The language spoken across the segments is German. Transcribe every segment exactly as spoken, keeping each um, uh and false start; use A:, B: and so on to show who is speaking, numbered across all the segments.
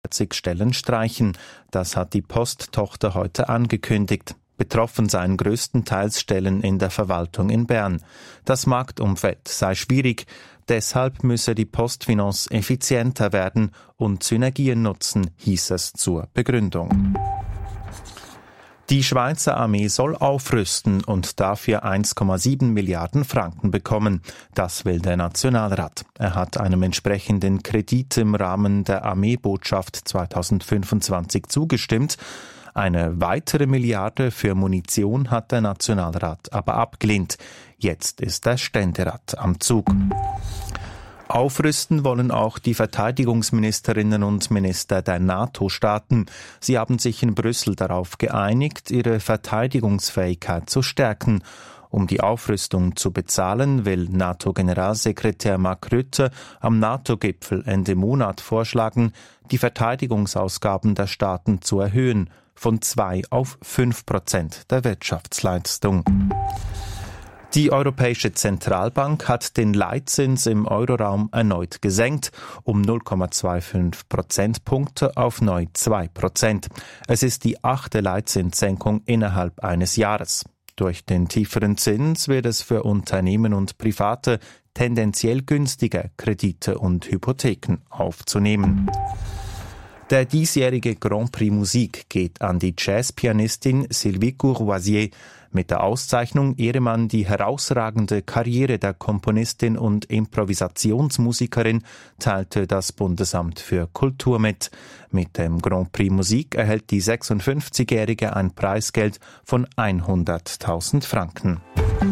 A: vierzig Stellen streichen. Das hat die Post-Tochter heute angekündigt. Betroffen seien größtenteils Stellen in der Verwaltung in Bern. Das Marktumfeld sei schwierig, deshalb müsse die Postfinance effizienter werden und Synergien nutzen, hieß es zur Begründung. Die Schweizer Armee soll aufrüsten und dafür eins Komma sieben Milliarden Franken bekommen. Das will der Nationalrat. Er hat einem entsprechenden Kredit im Rahmen der Armeebotschaft zweitausendfünfundzwanzig zugestimmt. Eine weitere Milliarde für Munition hat der Nationalrat aber abgelehnt. Jetzt ist der Ständerat am Zug. Aufrüsten wollen auch die Verteidigungsministerinnen und Minister der NATO-Staaten. Sie haben sich in Brüssel darauf geeinigt, ihre Verteidigungsfähigkeit zu stärken. Um die Aufrüstung zu bezahlen, will NATO-Generalsekretär Mark Rutte am NATO-Gipfel Ende Monat vorschlagen, die Verteidigungsausgaben der Staaten zu erhöhen, von zwei auf fünf Prozent der Wirtschaftsleistung. Die Europäische Zentralbank hat den Leitzins im Euroraum erneut gesenkt, um null Komma fünfundzwanzig Prozentpunkte auf neu zwei Prozent. Es ist die achte Leitzinssenkung innerhalb eines Jahres. Durch den tieferen Zins wird es für Unternehmen und Private tendenziell günstiger, Kredite und Hypotheken aufzunehmen. Der diesjährige Grand Prix Musik geht an die Jazzpianistin Sylvie Courvoisier. Mit der Auszeichnung ehre man die herausragende Karriere der Komponistin und Improvisationsmusikerin, teilte das Bundesamt für Kultur mit. Mit dem Grand Prix Musik erhält die sechsundfünfzigjährige ein Preisgeld von hunderttausend Franken.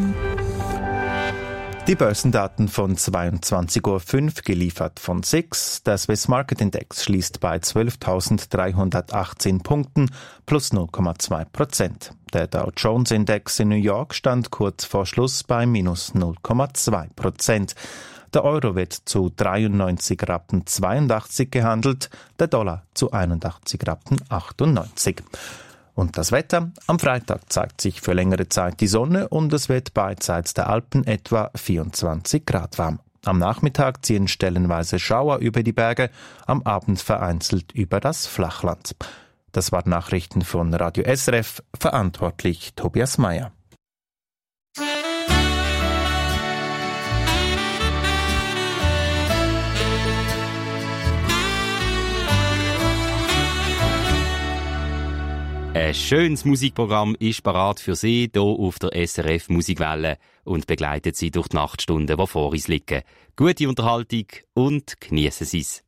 A: Die Börsendaten von zweiundzwanzig Uhr fünf, geliefert von S I X. Der Swiss Market Index schließt bei zwölftausenddreihundertachtzehn Punkten plus null Komma zwei Prozent. Der Dow Jones Index in New York stand kurz vor Schluss bei minus null Komma zwei Prozent. Der Euro wird zu dreiundneunzig Rappen zweiundachtzig gehandelt, der Dollar zu einundachtzig Rappen achtundneunzig. Und das Wetter? Am Freitag zeigt sich für längere Zeit die Sonne und es wird beidseits der Alpen etwa vierundzwanzig Grad warm. Am Nachmittag ziehen stellenweise Schauer über die Berge, am Abend vereinzelt über das Flachland. Das waren Nachrichten von Radio S R F, verantwortlich Tobias Meyer.
B: Ein schönes Musikprogramm ist parat für Sie hier auf der S R F Musikwelle und begleitet Sie durch die Nachtstunden, die vor uns liegen. Gute Unterhaltung und geniessen Sie es.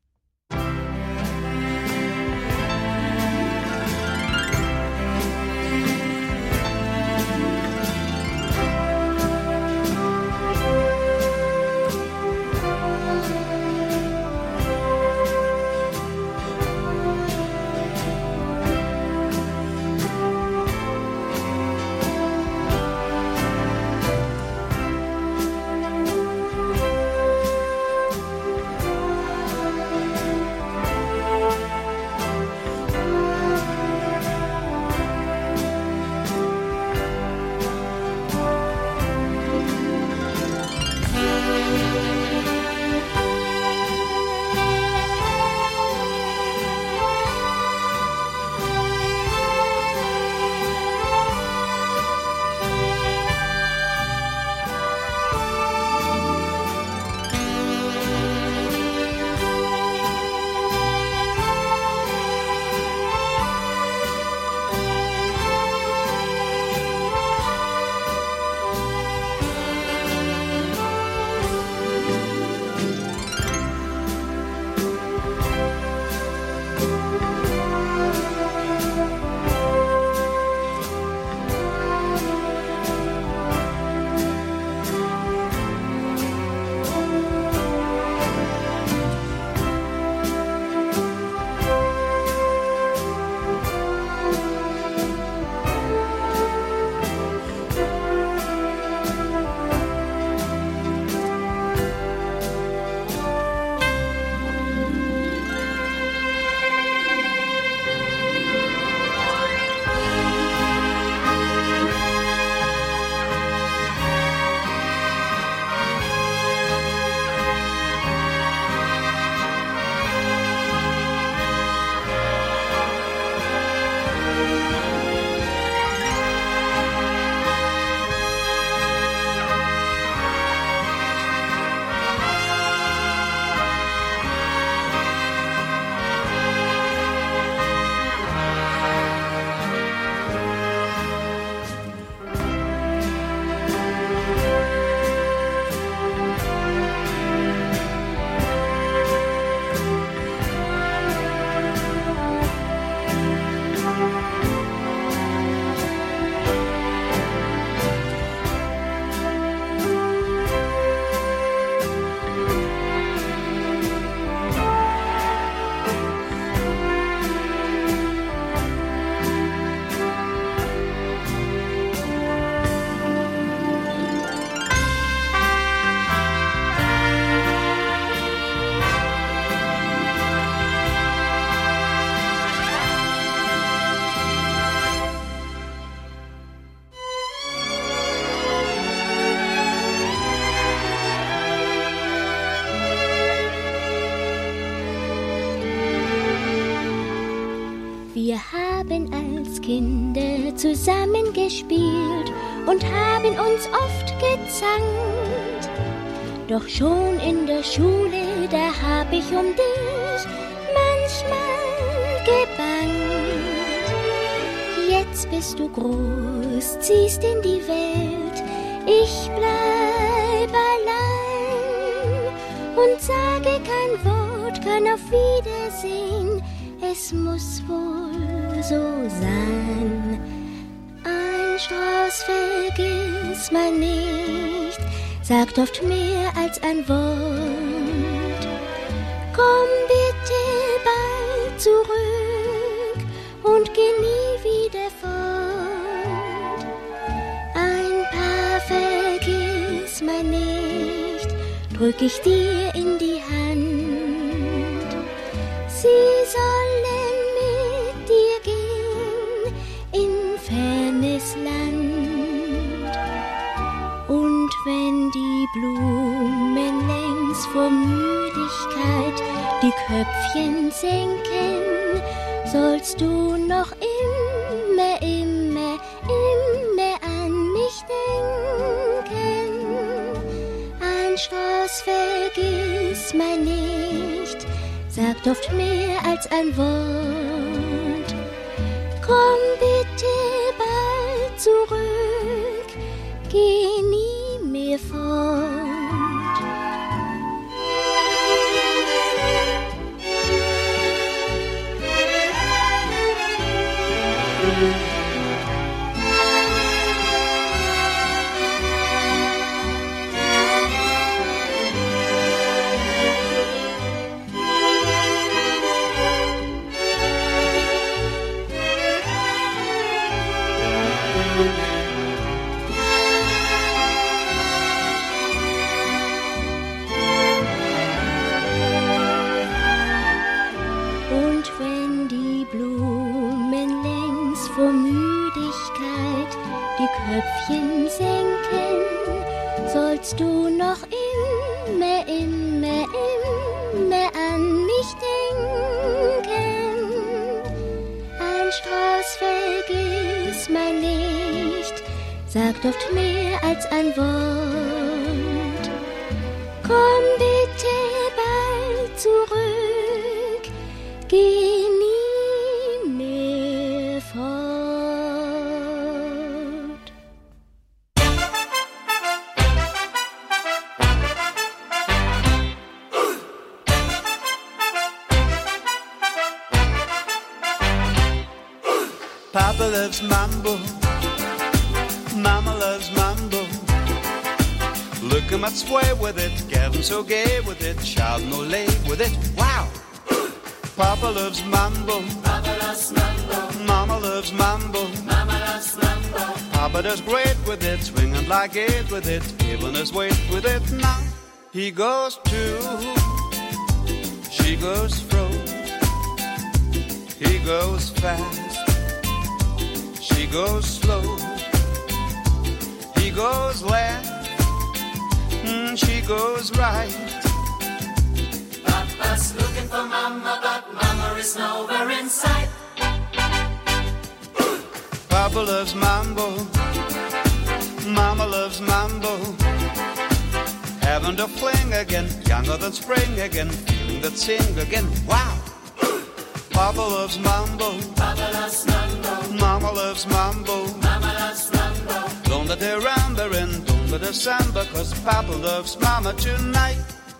C: haben als Kinder zusammen gespielt und haben uns oft gezankt. Doch schon in der Schule, da hab ich um dich manchmal gebangt. Jetzt bist du groß, ziehst in die Welt, ich bleib allein und sage kein Wort, kein Auf Wiedersehen, es muss wohl so sein. Ein Strauß vergiss man nicht, sagt oft mehr als ein Wort. Komm bitte bald zurück und geh nie wieder fort. Ein paar vergiss man nicht, drück ich dir in die Hand. Sie sollen mit dir gehen in fernes Land. Und wenn die Blumen längs vor Müdigkeit die Köpfchen senken, sollst du noch immer, immer, immer an mich denken. Ein Strauß vergiss man nicht, sagt oft mehr als ein Wort. Komm bitte bald zurück, geh nie mehr fort. Köpfchen senken, sollst du noch immer, immer, immer an mich denken. Ein Strauß vergiss man nicht, sagt oft mehr als ein Wort. Komm bitte bald zurück, geh nie mehr fort.
D: Papa loves mambo, Mama loves mambo. Look him at sway with it, Gavin so gay with it, child no lay with it, wow! Papa loves mambo, Papa loves mambo, Mama loves mambo, Mama loves mambo. Papa does great with it, swinging like eight with it, giving us weight with it now. He goes to, she goes fro, he goes fast. She goes slow, he goes left, mm, she goes right. Papa's looking for Mama, but Mama is nowhere in sight. Papa loves mambo, Mama loves mambo. Having to fling again, younger than spring again, feeling that sing again, wow! Papa loves mambo, Papa loves mambo, Mama loves mambo, Mama loves mambo. Don't let her ramble in, don't let her samba, cause Papa loves Mama tonight.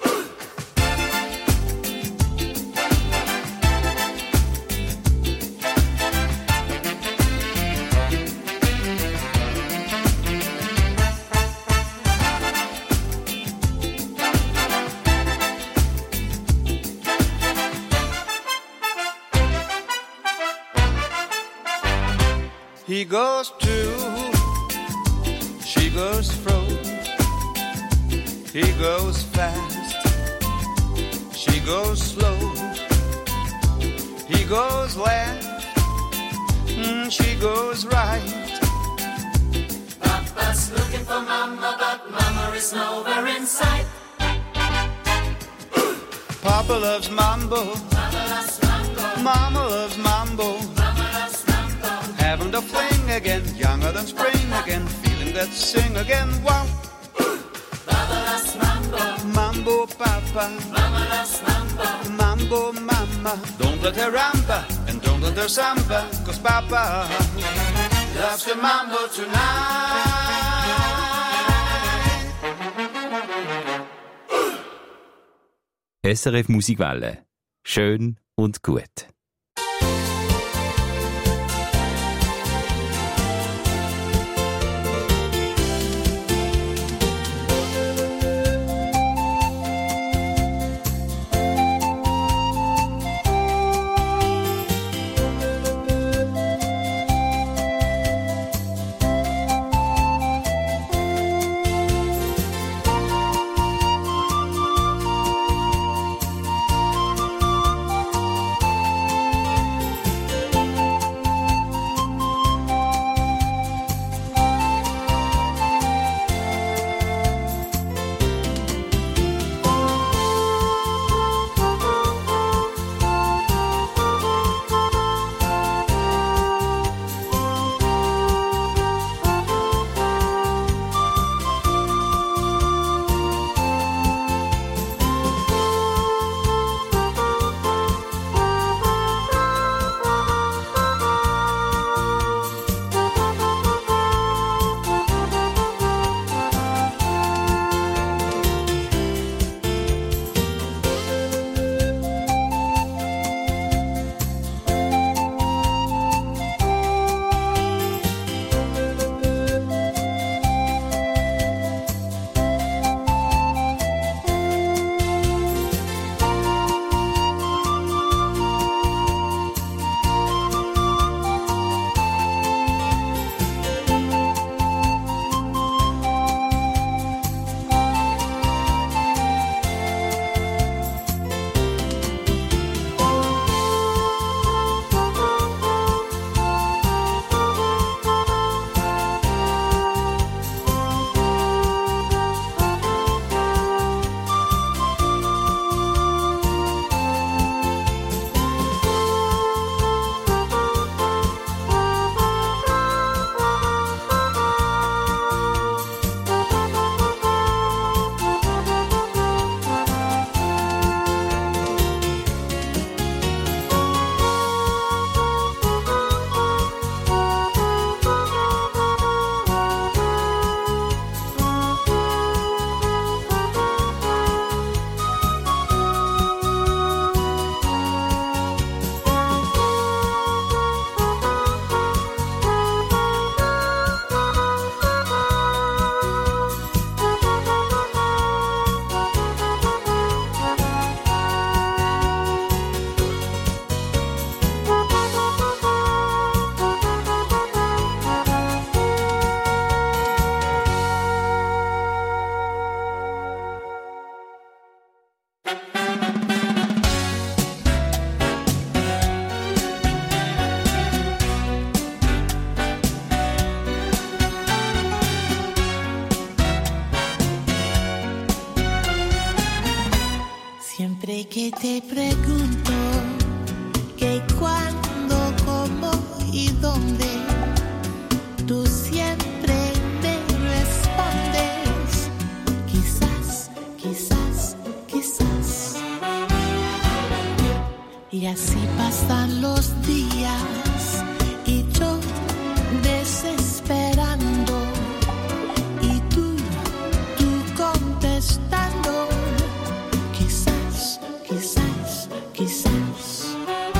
D: He goes to, she goes fro, he goes fast, she goes slow, he goes left, mm, she goes right. Papa's looking for Mama, but Mama is nowhere in sight. Papa loves mambo, Mama loves mambo, Mama loves mambo. Mama loves mambo. to fling again, younger than spring again, feeling that sing again. Wow.
E: Vámonos mambo,
D: Mambo papa,
E: vámonos mambo,
D: mambo mama. Don't let her rampa and don't let her samba, cause papa loves the mambo tonight.
B: S R F Musikwelle. Schön und gut.
E: Siempre que te pregunto qué, cuándo, cómo y dónde, tú siempre me respondes quizás, quizás, quizás. Y así pasan los días y yo desesperando y tú, tú contestando quizás, quizás, quizás.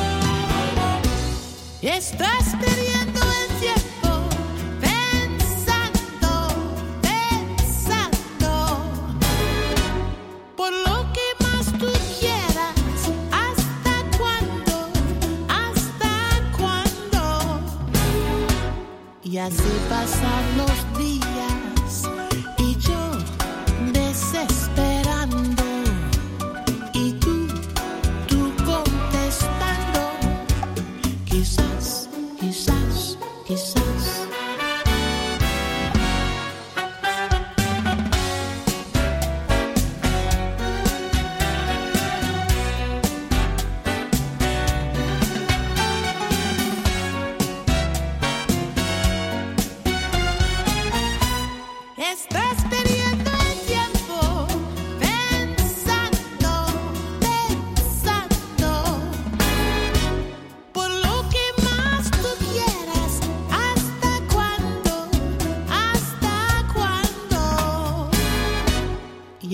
E: Estás perdiendo el tiempo pensando, pensando por lo que más tú quieras. ¿Hasta cuándo? ¿Hasta cuándo? Y así pasan los días y yo desesperando y tú, tú contestando quizás, quizás, quizás.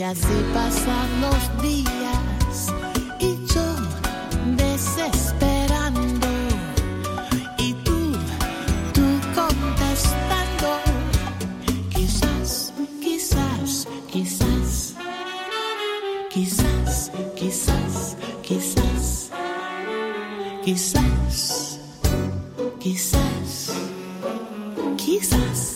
E: así pasan los días y yo desesperando y tú, tú contestando. Quizás, quizás, quizás, quizás, quizás, quizás, quizás, quizás, quizás.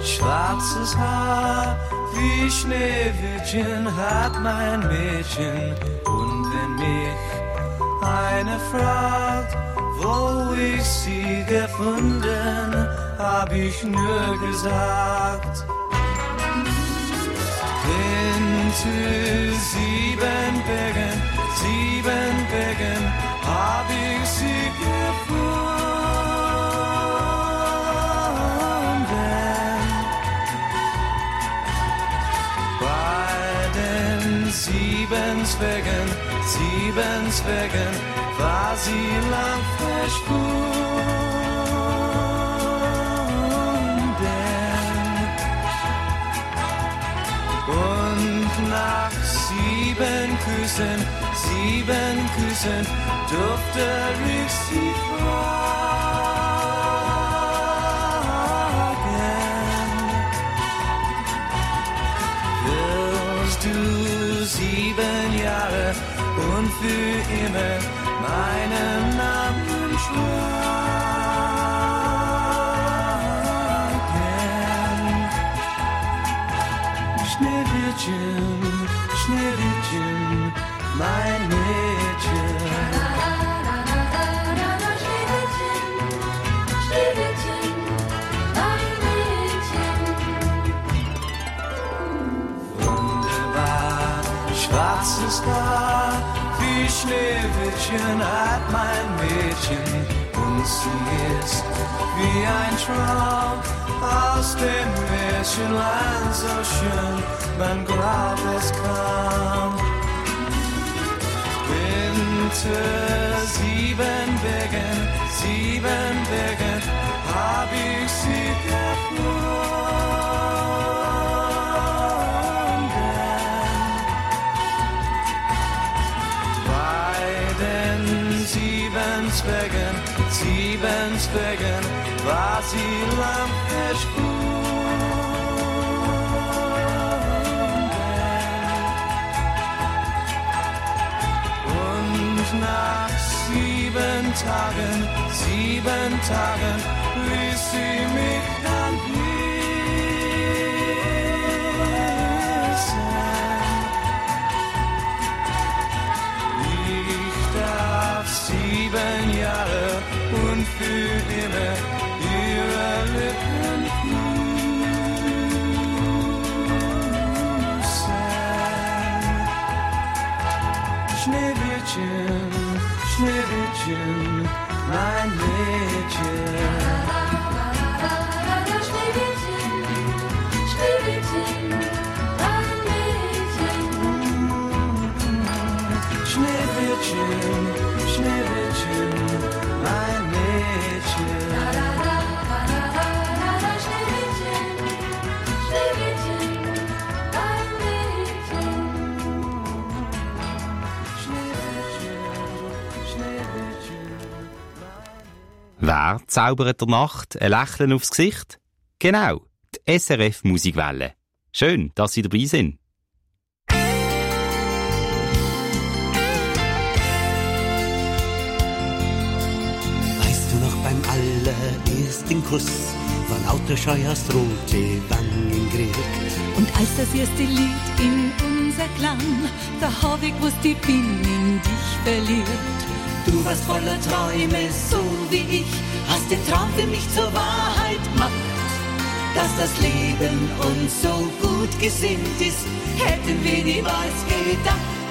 F: Schwarzes Haar wie Schneewittchen hat mein Mädchen. Und wenn mich einer fragt, wo ich sie gefunden, hab ich nur gesagt: Hinter sieben Bergen, sieben Bergen hab ich sie gefunden. Bei den sieben Zwergen, sieben Zwergen war sie lang verschwunden. Und nach sieben Küssen, sieben Küssen durfte ich sie fragen: Willst du sieben Jahre und für immer meinen Namen schweigen? Schneewittchen, Schneewittchen, mein Mädchen.
C: Schneewittchen, Schneewittchen, mein Mädchen.
F: Wunderbar, schwarzes Haar wie Schneewittchen hat mein Mädchen. Und sie ist wie ein Traum aus dem Märchenland, so schön, man glaubt es kaum. Hinter sieben Bergen, sieben Bergen hab ich sie gefunden. Bei den sieben Zwergen, sieben Zwergen war sie lang verschwunden. Und nach sieben Tagen, sieben Tagen ließ sie mich dann wissen: Ich darf sieben Jahre und für immer ihre Lippen küssen. Schneewittchen, Schneewittchen, mein Mädchen.
C: Schneewittchen, Schneewittchen, mein Mädchen.
F: Schneewittchen, Schneewittchen, mein Mädchen.
C: Schneewittchen, Schneewittchen, mein Mädchen.
F: Schneewittchen, Schneewittchen.
B: Wer zaubert der Nacht ein Lächeln aufs Gesicht? Genau, die S R F Musikwelle. Schön, dass Sie dabei sind.
G: Weißt du noch beim allerersten Kuss, von Autoscheuers rote Wangen gerührt?
H: Und als das erste Lied in unser klang, da hab ich gewusst, ich bin in dich verliebt.
G: Du warst voller Träume, so wie ich, hast den Traum für mich zur Wahrheit gemacht. Dass das Leben uns so gut gesinnt ist, hätten wir niemals gedacht.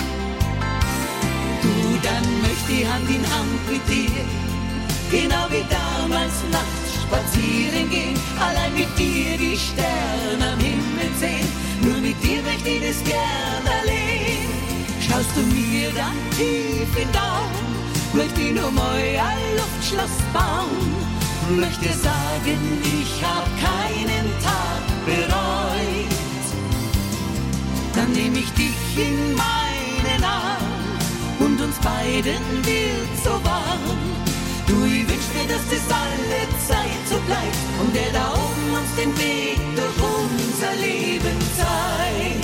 G: Du, dann möchte ich Hand in Hand mit dir, genau wie damals nachts spazieren gehen, allein mit dir die Sterne am Himmel sehen, nur mit dir möchte ich das gern erleben. Schaust du mir dann tief in die Augen, möchte ich nur mal ein Luftschloss bauen, möchte sagen, ich hab keinen Tag bereut. Dann nehm ich dich in meinen Arm und uns beiden wird so warm. Du, ich wünsch mir, dass das alle Zeit so bleibt und der da oben uns den Weg durch unser Leben zeigt.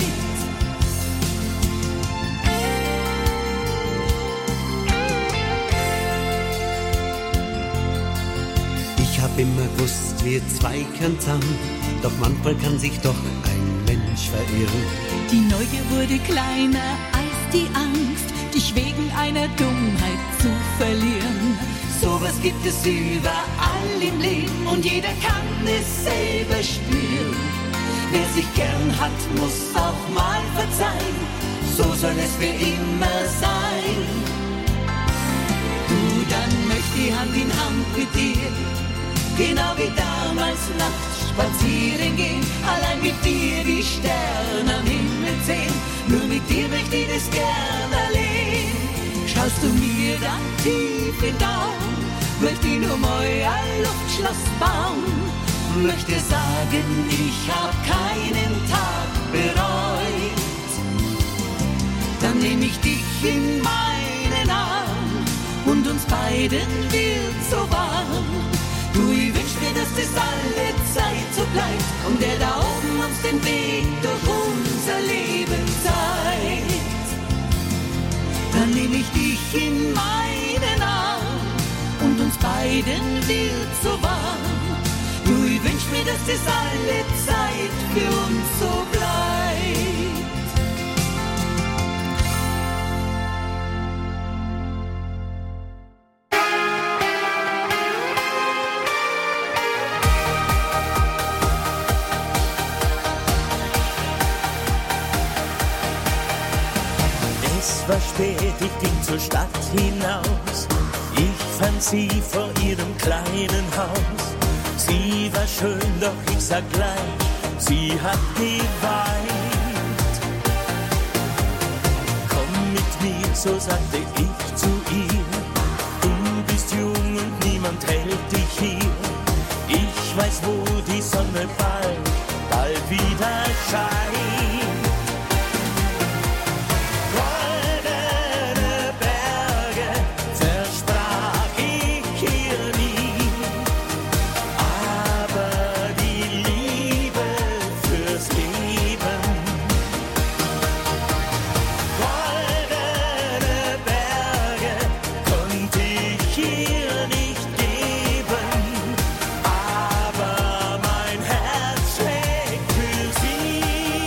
G: Ich hab in immer gewusst, wir zwei können zusammen, doch manchmal kann sich doch ein Mensch verirren.
H: Die Neugier wurde kleiner als die Angst, dich wegen einer Dummheit zu verlieren.
G: Sowas gibt es überall im Leben und jeder kann es selber spüren. Wer sich gern hat, muss auch mal verzeihen, so soll es für immer sein. Du, dann möchte ich Hand in Hand mit dir, genau wie damals nachts spazieren gehen, allein mit dir die Sterne am Himmel sehen, nur mit dir möchte ich das gern erleben. Schaust du mir dann tief in die Augen, möchte ich nur mal ein Luftschloss bauen, möchte sagen, ich hab keinen Tag bereut. Dann nehm ich dich in meinen Arm und uns beiden wird so warm. Du, ich wünsch mir, dass das alle Zeit so bleibt und der da oben uns den Weg durch unser Leben zeigt. Dann nehm ich dich in meinen Arm und uns beiden wird so warm. Du, ich wünsch mir, dass das alle Zeit für uns so bleibt.
I: Es war spät, ich ging zur Stadt hinaus. Ich fand sie vor ihrem kleinen Haus. Sie war schön, doch ich sag gleich, sie hat geweint. Komm mit mir, so sagte ich zu ihr. Du bist jung und niemand hält dich hier. Ich weiß, wo die Sonne bald, bald wieder scheint. Goldene Berge versprach ich ihr nie, aber die Liebe fürs Leben. Goldene Berge konnte ich ihr nicht geben, aber mein Herz schlägt für sie.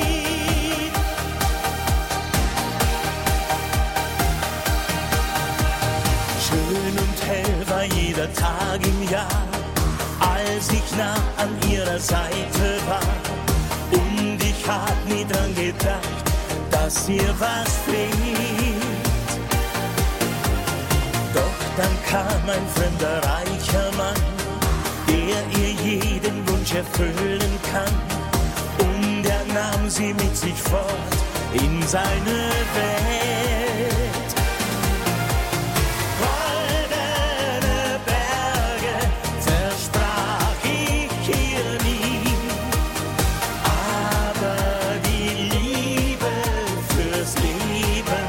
I: Schön und hell war jeder Tag im Jahr, als ich nah an ihrer Seite war. Und ich hab nie dran gedacht, dass ihr was fehlt. Doch dann kam ein fremder reicher Mann, der ihr jeden Wunsch erfüllen kann. Und er nahm sie mit sich fort in seine Welt. Goldene Berge versprach ich ihr nie, aber die Liebe fürs Leben.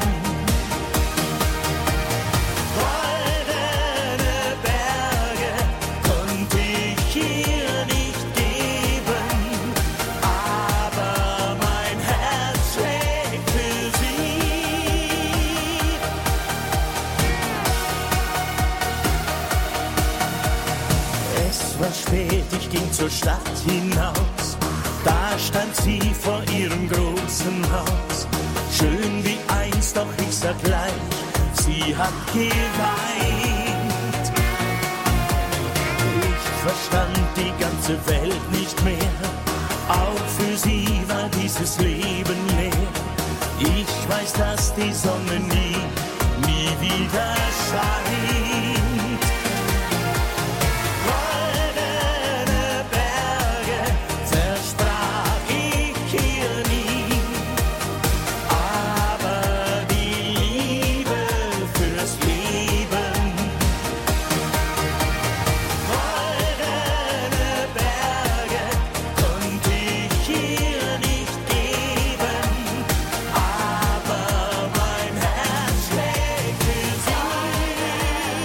I: Goldene Berge konnte ich ihr nicht geben, aber mein Herz schlägt für sie. Es war spät, ich ging zur Stadt hinaus. Da stand sie vor ihrem großen Haus. Schön wie einst, doch ich sag gleich, sie hat geweint. Ich verstand die ganze Welt nicht mehr. Auch für sie war dieses Leben leer. Ich weiß, dass die Sonne nie, nie wieder scheint. Goldene Berge versprach ich ihr nie, aber die Liebe fürs Leben. Goldene Berge konnte ich ihr nicht geben, aber mein Herz schlägt für sie.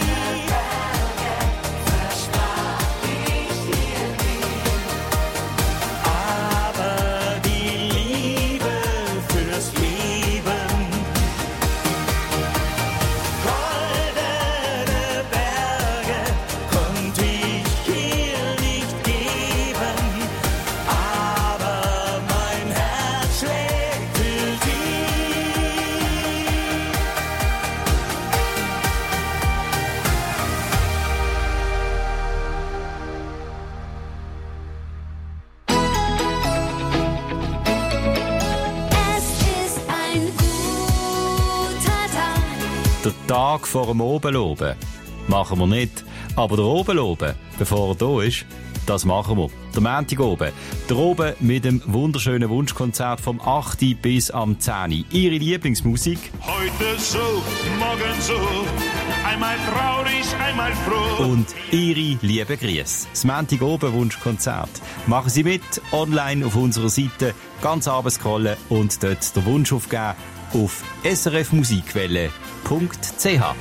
B: Der Tag vor dem Obenloben. Machen wir nicht. Aber der Obenloben, bevor er da ist, das machen wir. Der Montag oben. Der oben mit dem wunderschönen Wunschkonzert vom achten bis am zehnten Ihre Lieblingsmusik.
J: Heute so, morgen so, einmal traurig, einmal froh.
B: Und Ihre liebe Grüße. Das Montag oben Wunschkonzert. Machen Sie mit, online auf unserer Seite, ganz runter scrollen und dort den Wunsch aufgeben auf s r f musikwelle punkt c h.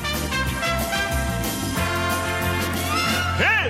J: Hey!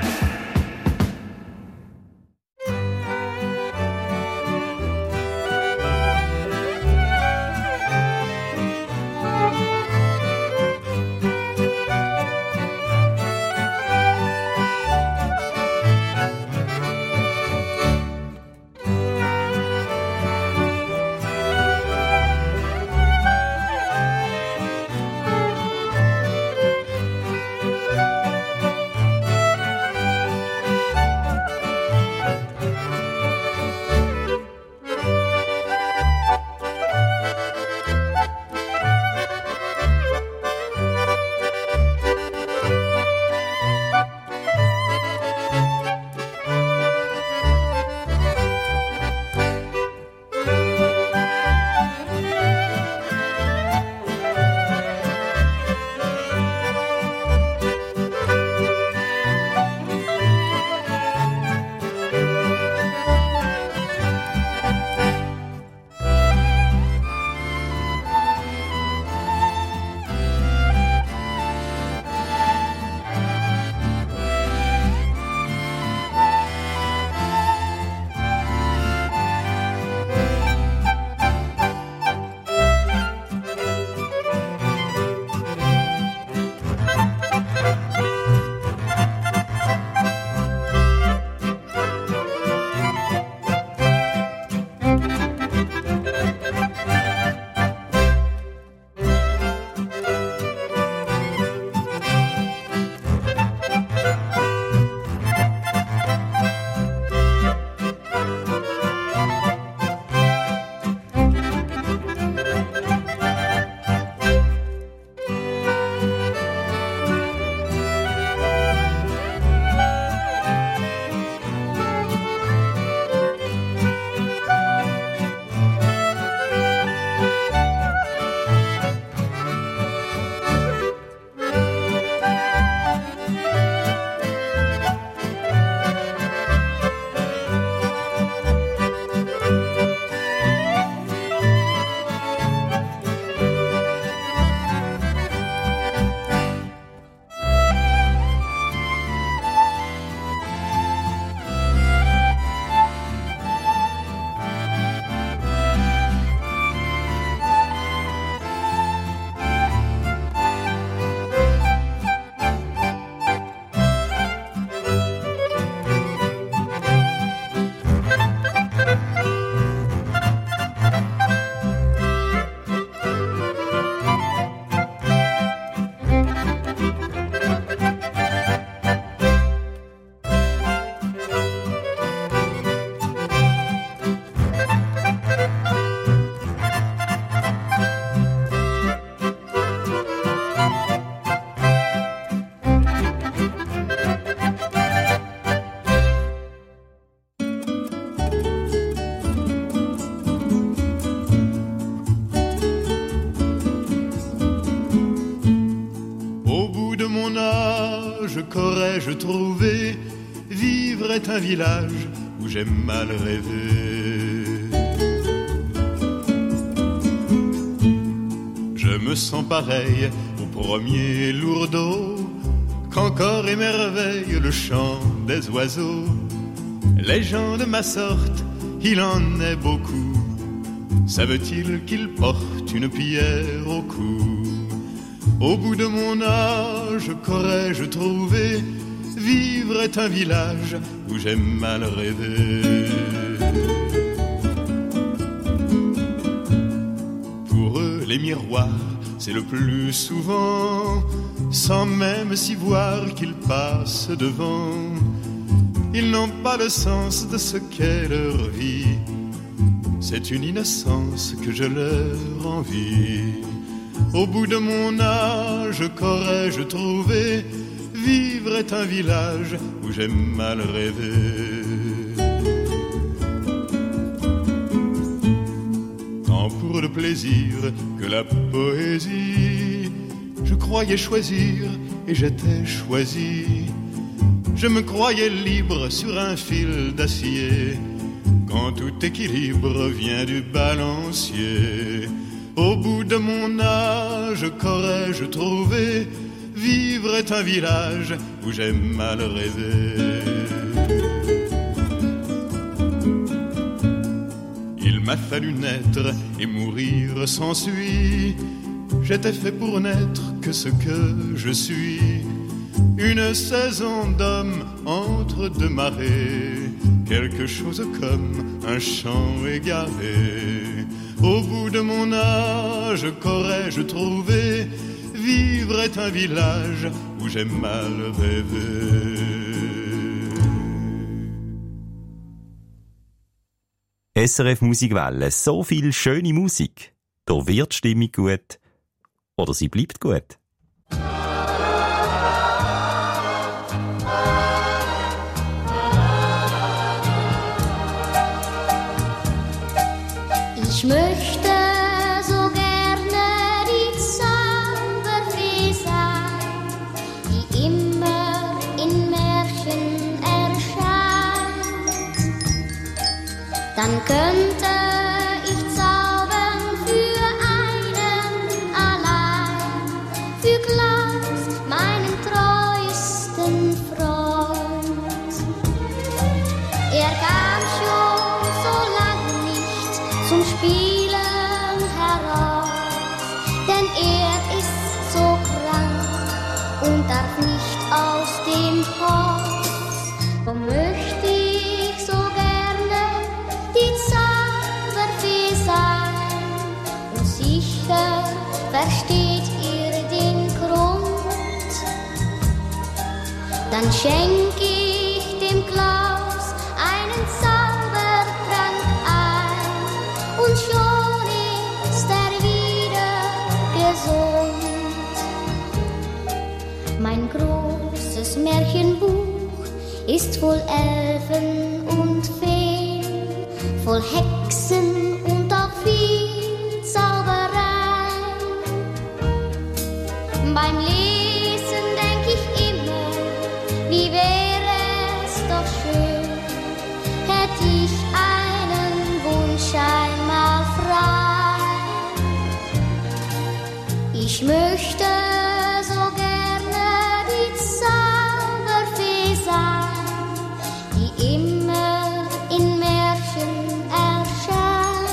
K: qu'aurais-je trouvé? Vivre est un village où j'ai mal rêvé. Je me sens pareil au premier lourdeau, qu'encore émerveille le chant des oiseaux. Les gens de ma sorte, il en est beaucoup. Savent-ils qu'ils portent une pierre au cou? Au bout de mon âge, qu'aurais-je trouvé? Vivre est un village où j'ai mal rêvé. Pour eux, les miroirs, c'est le plus souvent, sans même s'y voir qu'ils passent devant. Ils n'ont pas le sens de ce qu'est leur vie. C'est une innocence que je leur envie. Au bout de mon âge, qu'aurais-je trouvé? Vivre est un village où j'ai mal rêvé. Tant pour le plaisir que la poésie, je croyais choisir et j'étais choisi. Je me croyais libre sur un fil d'acier, quand tout équilibre vient du balancier. Au bout de mon âge, qu'aurais-je trouvé? Vivre est un village où j'ai mal rêvé. Il m'a fallu naître et mourir s'ensuit. J'étais fait pour n'être que ce que je suis. Une saison d'homme entre deux marées, quelque chose comme un champ égaré. Au bout de mon âge, qu'aurais-je trouvé? Vivre est un village où j'ai mal rêvé.
B: S R F Musikwelle, so viel schöne Musik. Da wird die Stimmung gut. Oder sie bleibt gut.
C: Ich möchte so gerne die Zauberfee sein, die immer in Märchen erscheint. Dann könnte ich zaubern für einen allein, für Klaus, meinen treuesten Freund. Er kam schon so lange nicht zum Spielen heraus, denn er ist so krank und darf nicht aus dem Haus. Wo möchte ich so gerne die Zauberfee sein, und sicher versteht ihr den Grund. Dann schenk ich dem Klaus einen Zaubertrank ein, und schon ist er wieder gesund. Mein großes Märchenbuch ist voll Elfen und Feen, voll Hexen und auch viel Zauberei. Beim Lesen denk ich immer, wie wäre es doch schön, hätt ich einen Wunsch einmal frei. Ich möchte so gerne die Zauberfee sein, die immer in Märchen erscheint.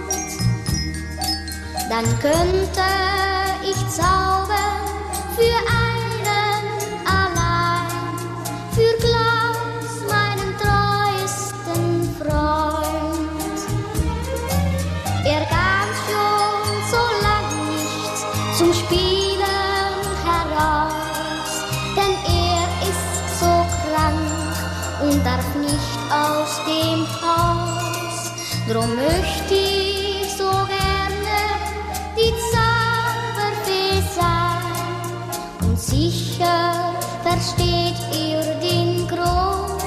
C: Dann könnte ich zaubern für einen allein, für Klaus, meinen treuesten Freund. Er kam schon so lang nicht zum Spielen heraus, denn er ist so krank und darf nicht aus dem Haus. Drum möchte ich so gerne die Zauberfee sein, und sicher versteht ihr den Grund.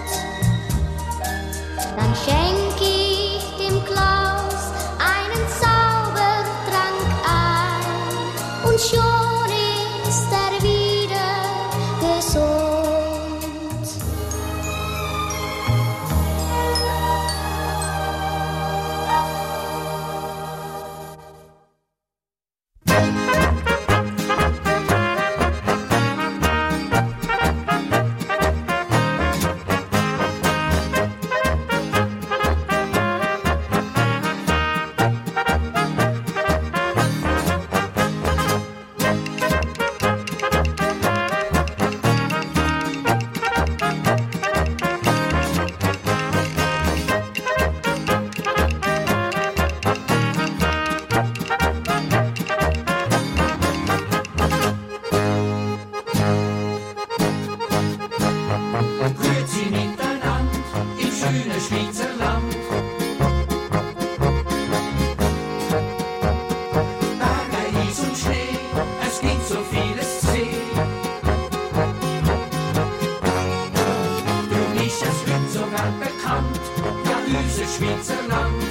C: Dann schenk ich dem Klaus einen Zaubertrank ein, und schon ist er wieder gesund.
F: Grüezi miteinander im schönen Schweizer Land. Berge, Eis und unser Schweizer Land.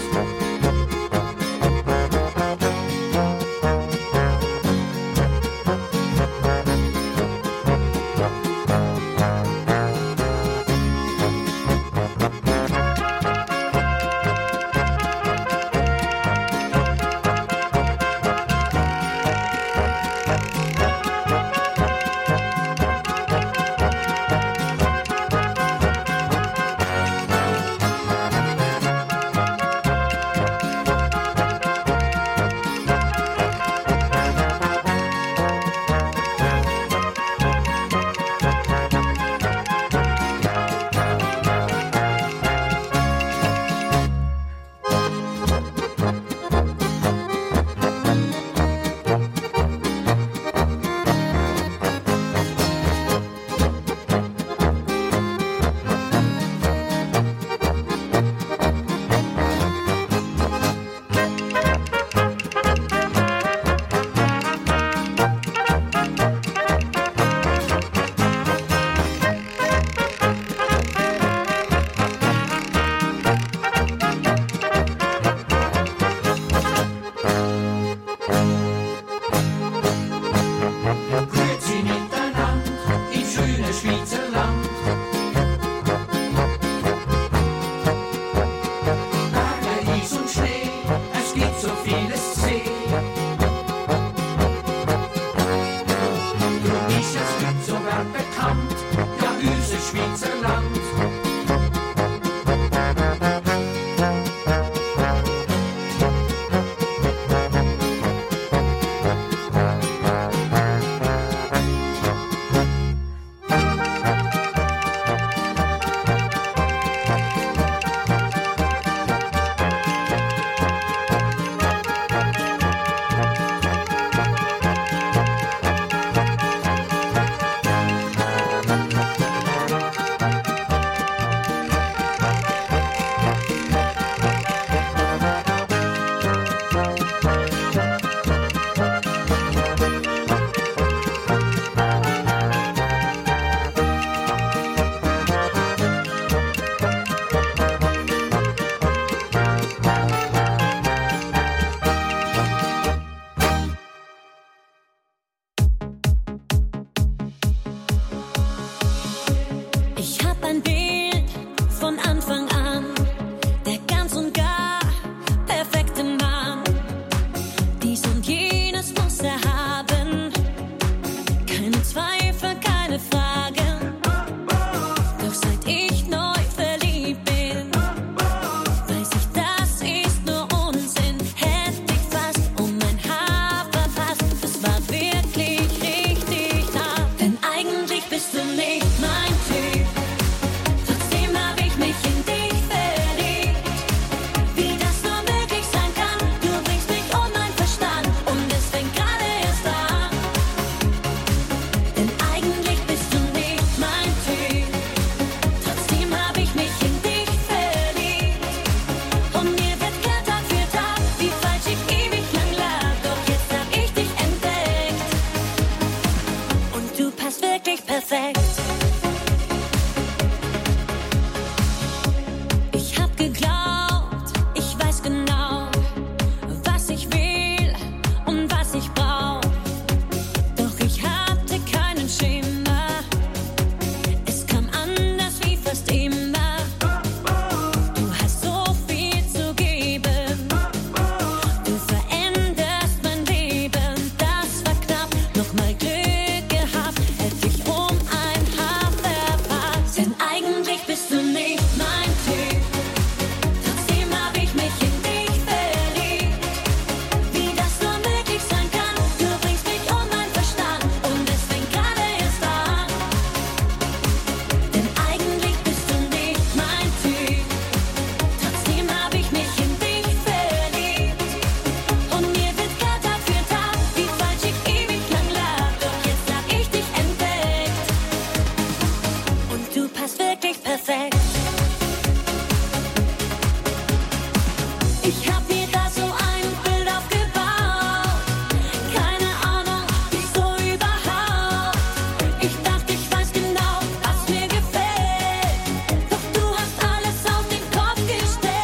L: Doch du hast alles auf den Kopf gestellt.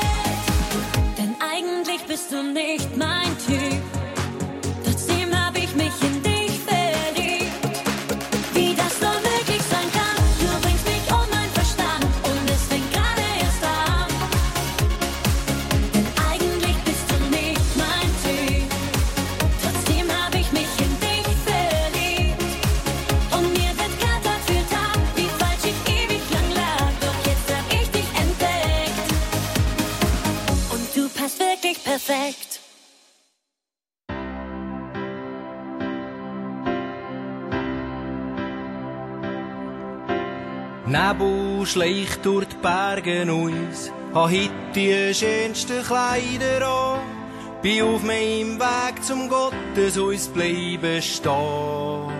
E: perfekt.
F: Nebel schleicht durch die Berge uns, ha heute die schönsten Kleider an. Bin auf meinem Weg zum Gotteshaus bleiben stehen.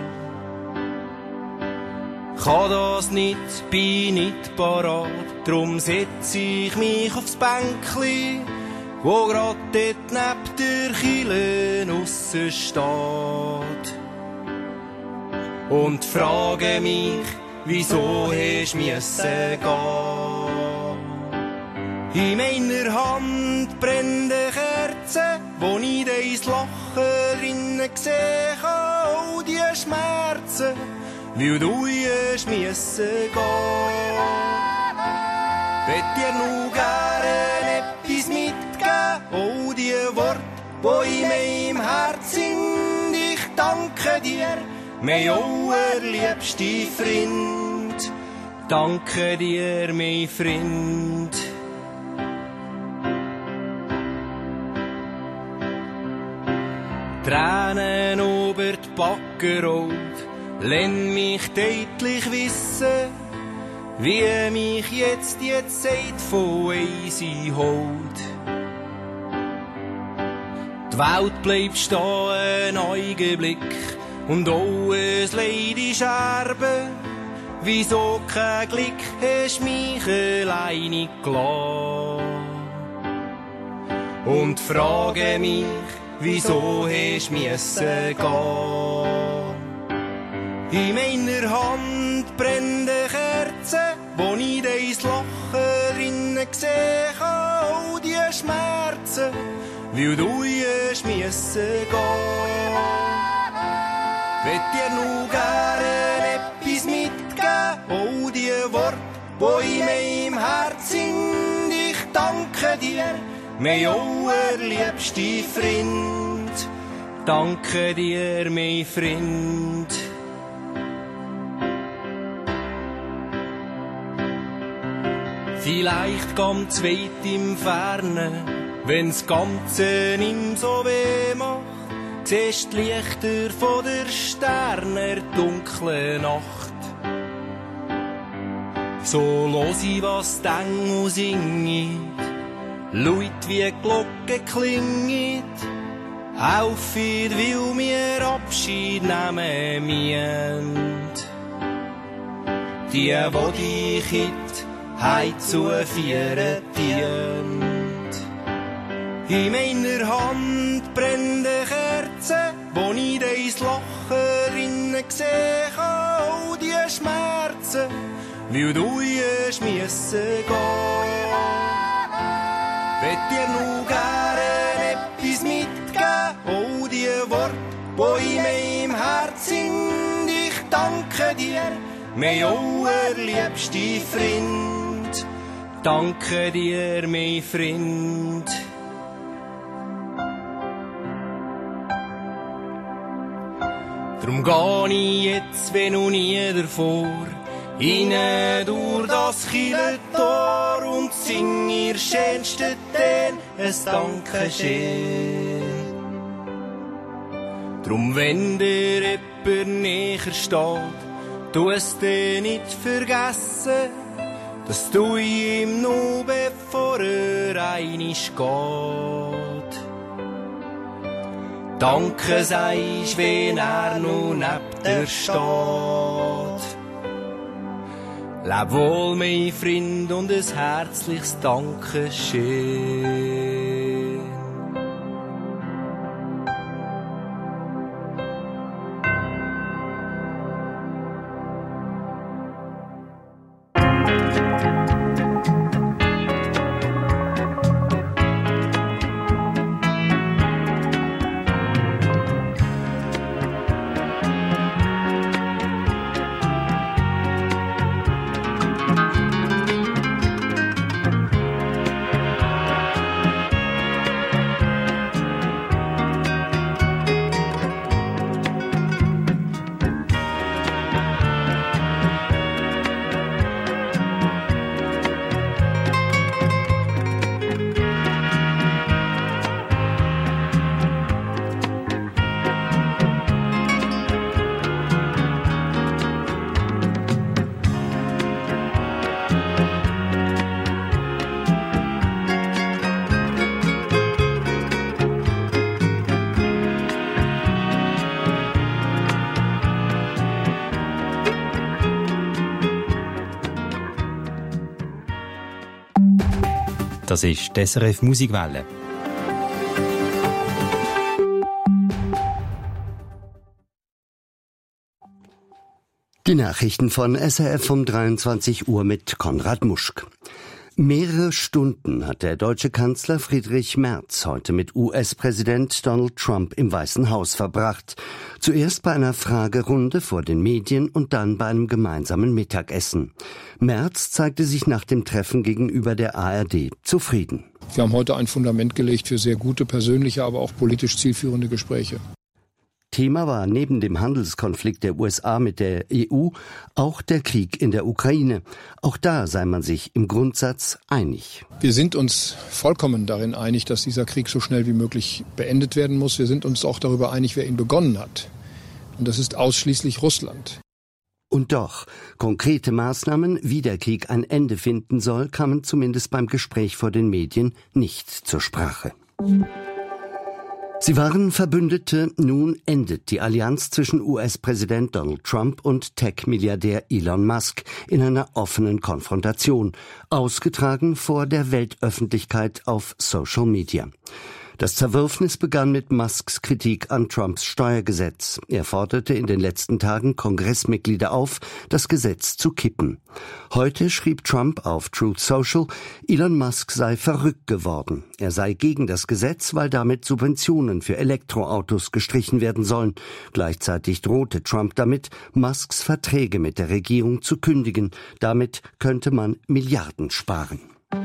F: Kann das nicht, bin nicht parat, drum setz ich mich aufs Bänkli, wo grad dort neben der Kille aussen steht. Und frage mich, wieso hast du müssen gehen? In meiner Hand brennt eine Kerze, wo ich dein Lachen drinnen gesehen habe, all die Schmerzen, weil du hast müssen gehen. Wollt dir nur gerne etwas mitgeben, all die Worte, die in meinem Herz sind, ich danke dir, mein allerliebster Freund, danke dir, mein Freund. Tränen über die Backen rollt, lenn mich deutlich wissen, wie mich jetzt die Zeit von easy holt. Die Welt bleibt stehen, ein Augenblick, und auch ein Leid ist Erbe. Wieso kein Glück hast mich alleine gelassen? Und frage mich, wieso hast du müssen gehen? In meiner Hand brennt eine Kerze, wo ich dein Lachen drinnen gesehen habe, all die Schmerzen, weil du hast müssen gehen. Wollt dir nur gerne etwas mitgeben, all die Worte, die in meinem Herz sind, ich danke dir, mein allerliebster Freund, danke dir, mein Freund. Vielleicht ganz weit im Fernen, wenn's Ganze nicht so weh macht, siehst die Lichter von der Sterne dunkle Nacht. So los ich, was die Engel singen, laut wie die Glocke klingt, helfen, weil wir Abschied nehmen müssen. Die, wo dich hit, heut zu vieren dient. In meiner Hand brennt eine Kerze, wo ich dein Lachen drinnen gesehen habe, all die Schmerzen, weil du hast müssen gehen. Wollt dir nur gerne etwas mitgeben, all die Worte, die in meinem Herz sind, ich danke dir, mein allerliebster Freund, danke dir, mein Freund. Drum geh ich jetzt, wenn und nie davor, hinein durch das Kirchentor und sing ihr schönsten Tän ein Dankeschön. Drum, wenn dir jemand näher steht, du es dir nicht vergessen, dass du ihm nur bevor er einig geht. Danke sagst, wenn er noch neben dir steht. Leb wohl, mein Freund, und ein herzliches Dankeschön.
B: Das ist die S R F Musikwelle.
L: Die Nachrichten von S R F um dreiundzwanzig Uhr mit Konrad Muschk. Mehrere Stunden hat der deutsche Kanzler Friedrich Merz heute mit U S-Präsident Donald Trump im Weißen Haus verbracht. Zuerst bei einer Fragerunde vor den Medien und dann bei einem gemeinsamen Mittagessen. Merz zeigte sich nach dem Treffen gegenüber der A R D zufrieden.
M: Wir haben heute ein Fundament gelegt für sehr gute persönliche, aber auch politisch zielführende Gespräche.
L: Thema war neben dem Handelskonflikt der U S A mit der E U auch der Krieg in der Ukraine. Auch da sei man sich im Grundsatz einig.
M: Wir sind uns vollkommen darin einig, dass dieser Krieg so schnell wie möglich beendet werden muss. Wir sind uns auch darüber einig, wer ihn begonnen hat. Und das ist ausschließlich Russland.
L: Und doch, konkrete Maßnahmen, wie der Krieg ein Ende finden soll, kamen zumindest beim Gespräch vor den Medien nicht zur Sprache. Sie waren Verbündete, nun endet die Allianz zwischen U S-Präsident Donald Trump und Tech-Milliardär Elon Musk in einer offenen Konfrontation, ausgetragen vor der Weltöffentlichkeit auf Social Media. Das Zerwürfnis begann mit Musks Kritik an Trumps Steuergesetz. Er forderte in den letzten Tagen Kongressmitglieder auf, das Gesetz zu kippen. Heute schrieb Trump auf Truth Social, Elon Musk sei verrückt geworden. Er sei gegen das Gesetz, weil damit Subventionen für Elektroautos gestrichen werden sollen. Gleichzeitig drohte Trump damit, Musks Verträge mit der Regierung zu kündigen. Damit könnte man Milliarden sparen.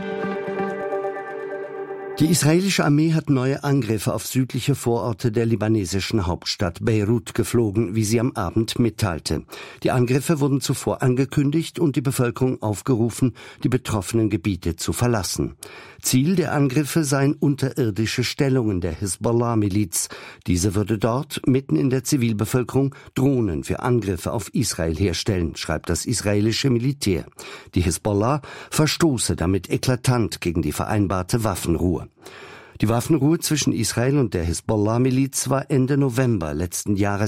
L: Die israelische Armee hat neue Angriffe auf südliche Vororte der libanesischen Hauptstadt Beirut geflogen, wie sie am Abend mitteilte. Die Angriffe wurden zuvor angekündigt und die Bevölkerung aufgerufen, die betroffenen Gebiete zu verlassen. Ziel der Angriffe seien unterirdische Stellungen der Hisbollah-Miliz. Diese würde dort, mitten in der Zivilbevölkerung, Drohnen für Angriffe auf Israel herstellen, schreibt das israelische Militär. Die Hisbollah verstoße damit eklatant gegen die vereinbarte Waffenruhe. Die Waffenruhe zwischen Israel und der Hisbollah-Miliz war Ende November letzten Jahres